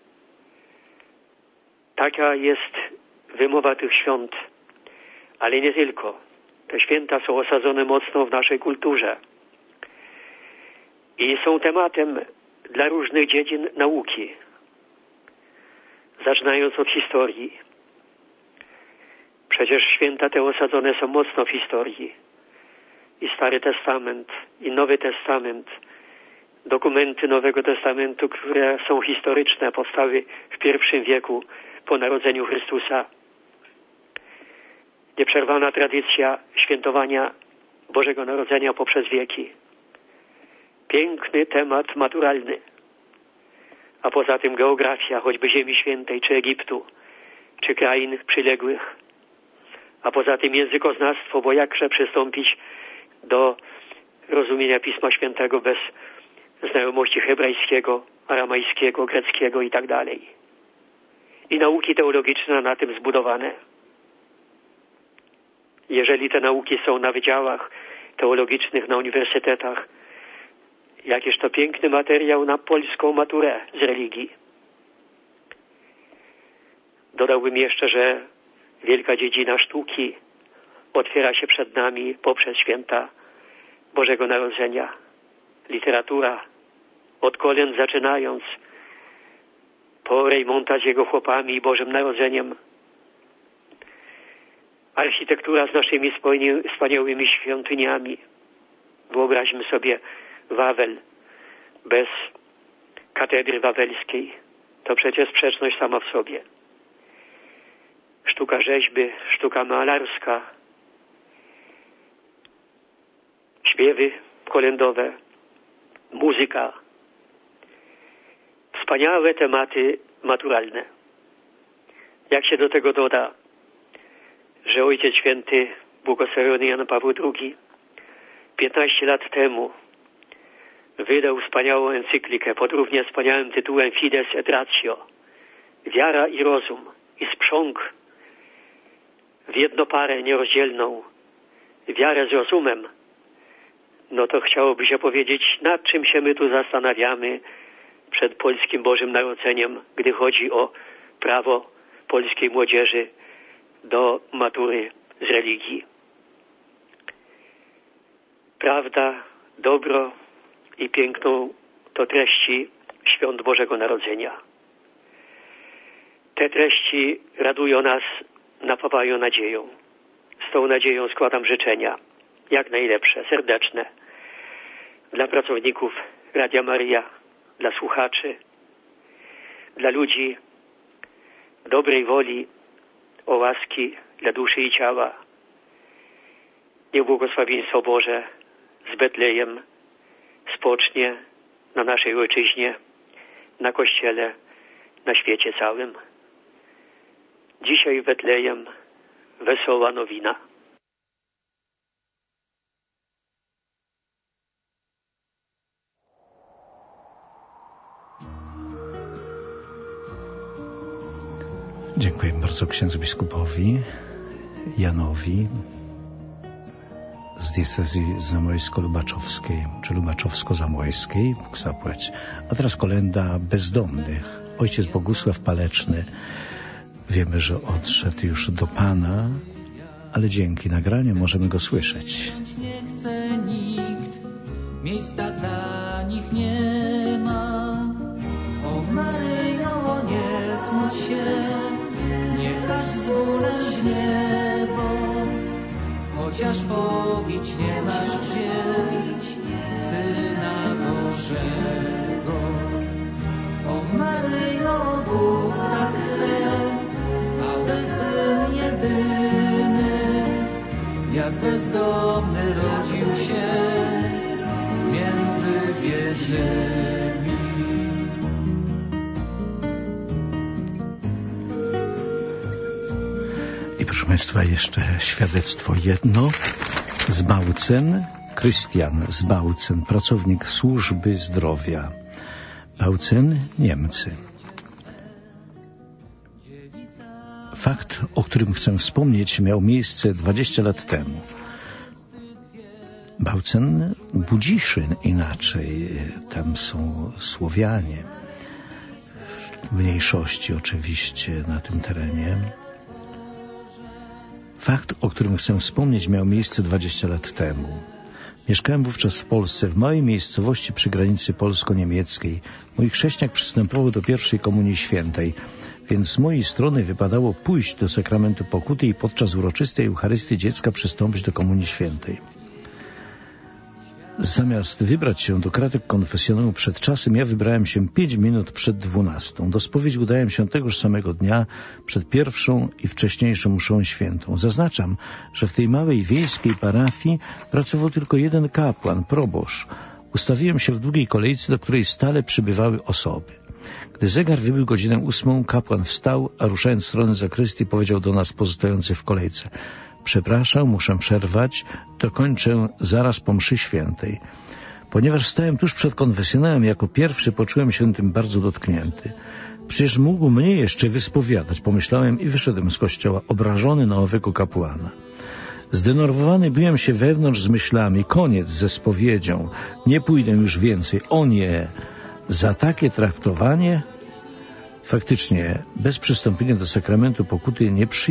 Taka jest wymowa tych świąt. Ale nie tylko. Te święta są osadzone mocno w naszej kulturze. I są tematem dla różnych dziedzin nauki. Zaczynając od historii. Przecież święta te osadzone są mocno w historii. I Stary Testament, i Nowy Testament, dokumenty Nowego Testamentu, które są historyczne, powstały w I wieku po narodzeniu Chrystusa. Nieprzerwana tradycja świętowania Bożego Narodzenia poprzez wieki. Piękny temat maturalny. A poza tym geografia, choćby Ziemi Świętej, czy Egiptu, czy krain przyległych. A poza tym językoznawstwo, bo jakże przystąpić do rozumienia Pisma Świętego bez znajomości hebrajskiego, aramajskiego, greckiego i tak dalej. I nauki teologiczne na tym zbudowane. Jeżeli te nauki są na wydziałach teologicznych, na uniwersytetach, jakiż to piękny materiał na polską maturę z religii. Dodałbym jeszcze, że wielka dziedzina sztuki otwiera się przed nami poprzez święta Bożego Narodzenia. Literatura, od kolęd zaczynając, po Rejmonta z jego chłopami i Bożym Narodzeniem. Architektura z naszymi wspaniałymi świątyniami. Wyobraźmy sobie Wawel bez katedry wawelskiej. To przecież sprzeczność sama w sobie. Sztuka rzeźby, sztuka malarska, śpiewy kolędowe, muzyka. Wspaniałe tematy maturalne. Jak się do tego doda, że Ojciec Święty, błogosławiony Jan Paweł II, 15 lat temu wydał wspaniałą encyklikę pod równie wspaniałym tytułem Fides et Ratio. Wiara i rozum i sprząg w jedną parę nierozdzielną. Wiarę z rozumem. No to chciałoby się powiedzieć, nad czym się my tu zastanawiamy przed polskim Bożym Narodzeniem, gdy chodzi o prawo polskiej młodzieży do matury z religii. Prawda, dobro i piękną to treści świąt Bożego Narodzenia. Te treści radują nas, napawają nadzieją. Z tą nadzieją składam życzenia, jak najlepsze, serdeczne, dla pracowników Radia Maryja, dla słuchaczy, dla ludzi dobrej woli, o łaski dla duszy i ciała. Niech błogosławieństwo Boże z Betlejem spocznie na naszej ojczyźnie, na Kościele, na świecie całym. dzisiaj w Betlejem wesoła nowina. Dziękuję bardzo księdzu biskupowi Janowi z diecezji zamojsko-lubaczowskiej, czy lubaczowsko-zamojskiej, Bóg zapłać. A teraz kolenda bezdomnych. Ojciec Bogusław Paleczny, wiemy, że odszedł już do Pana, ale dzięki nagraniu możemy go słyszeć. Nie chce nikt, miejsca dla nich nie ma. O Maryjo, nie smuć się, nie płacz z bólem w niebo, chociaż pobić nie masz gdzie, Syna Bożego. O Maryjo, Bóg tak chce, aby Syn jedyny, jak bezdomny rodził się między wiernymi. I proszę Państwa, jeszcze świadectwo jedno. Z Bautzen, Krystian z Bautzen, pracownik służby zdrowia. Bautzen, Niemcy. Fakt, o którym chcę wspomnieć, miał miejsce 20 lat temu. Bautzen, Budziszyn inaczej, tam są Słowianie, w mniejszości oczywiście na tym terenie. Fakt, o którym chcę wspomnieć, miał miejsce 20 lat temu. Mieszkałem wówczas w Polsce, w małej miejscowości przy granicy polsko-niemieckiej. Mój chrześniak przystępował do pierwszej komunii świętej, więc z mojej strony wypadało pójść do sakramentu pokuty i podczas uroczystej Eucharystii dziecka przystąpić do komunii świętej. Zamiast wybrać się do kratek konfesjonału przed czasem, ja wybrałem się 5 minut przed 12. Do spowiedzi udałem się tegoż samego dnia przed pierwszą i wcześniejszą mszą świętą. Zaznaczam, że w tej małej wiejskiej parafii pracował tylko jeden kapłan, proboszcz. Ustawiłem się w długiej kolejce, do której stale przybywały osoby. Gdy zegar wybił godzinę 8, kapłan wstał, a ruszając w stronę zakrystii powiedział do nas pozostających w kolejce: przepraszam, muszę przerwać, dokończę zaraz po mszy świętej. Ponieważ stałem tuż przed konfesjonałem jako pierwszy, poczułem się tym bardzo dotknięty. Przecież mógł mnie jeszcze wyspowiadać, pomyślałem i wyszedłem z kościoła, obrażony na owego kapłana. Zdenerwowany biłem się wewnątrz z myślami: koniec ze spowiedzią, nie pójdę już więcej, o nie, za takie traktowanie. Faktycznie, bez przystąpienia do sakramentu pokuty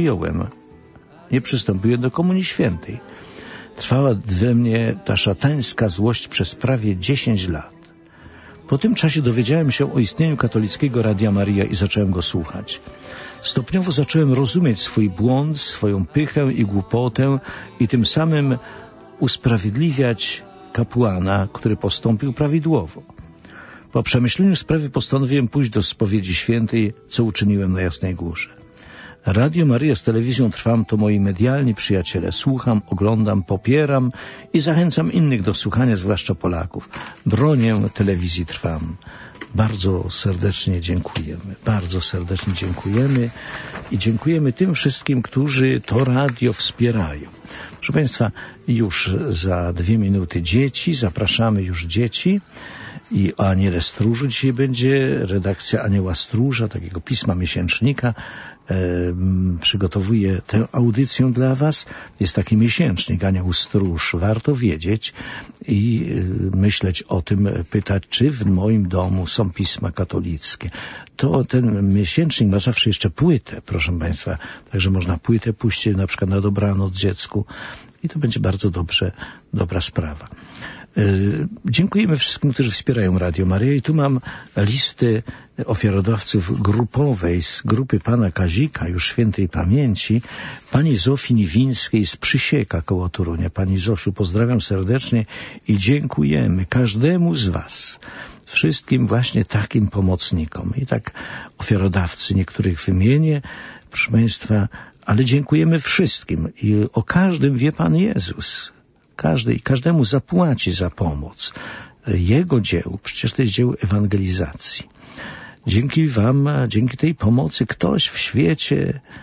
nie przystąpiłem do komunii świętej. Trwała we mnie ta szatańska złość przez prawie 10 lat. Po tym czasie dowiedziałem się o istnieniu katolickiego Radia Maria i zacząłem go słuchać. Stopniowo zacząłem rozumieć swój błąd, swoją pychę i głupotę i tym samym usprawiedliwiać kapłana, który postąpił prawidłowo. Po przemyśleniu sprawy postanowiłem pójść do spowiedzi świętej, co uczyniłem na Jasnej Górze. Radio Maria z telewizją Trwam to moi medialni przyjaciele. Słucham, oglądam, popieram i zachęcam innych do słuchania, zwłaszcza Polaków. Bronię telewizji Trwam. Bardzo serdecznie dziękujemy. Bardzo serdecznie dziękujemy i dziękujemy tym wszystkim, którzy to radio wspierają. Proszę Państwa, już za 2 minuty dzieci. Zapraszamy już dzieci. I o Aniele Stróżu dzisiaj będzie redakcja Anioła Stróża, takiego pisma miesięcznika. Przygotowuję tę audycję dla Was. Jest taki miesięcznik Anioł Stróż. Warto wiedzieć i myśleć o tym, pytać, czy w moim domu są pisma katolickie. To ten miesięcznik ma zawsze jeszcze płytę, proszę Państwa. Także można płytę puścić na przykład na dobranoc dziecku i to będzie bardzo dobra sprawa. Dziękujemy wszystkim, którzy wspierają Radio Maryja i tu mam listy ofiarodawców grupowej z grupy pana Kazika, już świętej pamięci, pani Zofii Niwińskiej z Przysieka koło Torunia. Pani Zosiu, pozdrawiam serdecznie i dziękujemy każdemu z Was, wszystkim właśnie takim pomocnikom. I tak ofiarodawcy, niektórych wymienię, proszę Państwa, ale dziękujemy wszystkim i o każdym wie Pan Jezus. Każdemu zapłaci za pomoc. Jego dzieł, przecież to jest dzieło ewangelizacji. Dzięki Wam, dzięki tej pomocy ktoś w świecie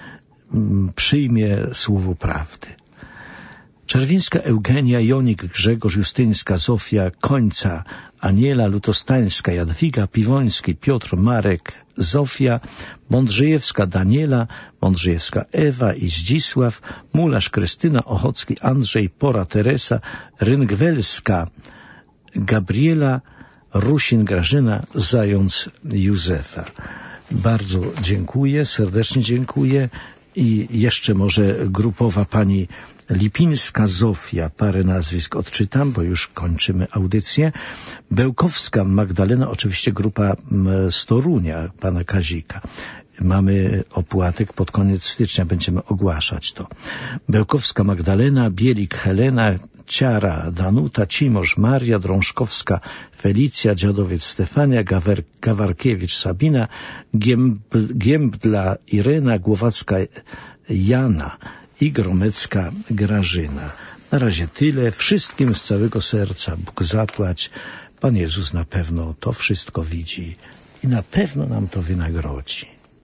przyjmie słowo prawdy. Czerwińska Eugenia, Jonik, Grzegorz, Justyńska, Zofia, Końca, Aniela, Lutostańska, Jadwiga, Piwoński, Piotr, Marek, Zofia, Mądrzejewska, Daniela, Mądrzejewska, Ewa i Zdzisław, Mularz, Krystyna, Ochocki, Andrzej, Pora, Teresa, Ryngwelska, Gabriela, Rusin, Grażyna, Zając, Józefa. Bardzo dziękuję, serdecznie dziękuję. I jeszcze może grupowa pani Lipińska, Zofia, parę nazwisk odczytam, bo już kończymy audycję. Bełkowska Magdalena, oczywiście grupa z Torunia, pana Kazika. Mamy opłatek pod koniec stycznia, będziemy ogłaszać to. Bełkowska Magdalena, Bielik Helena, Ciara Danuta, Cimosz Maria, Drążkowska Felicja, Dziadowiec Stefania, Gawarkiewicz Sabina, Giembdla Irena, Głowacka Jana i Gromecka Grażyna. Na razie tyle. Wszystkim z całego serca Bóg zapłać. Pan Jezus na pewno to wszystko widzi i na pewno nam to wynagrodzi.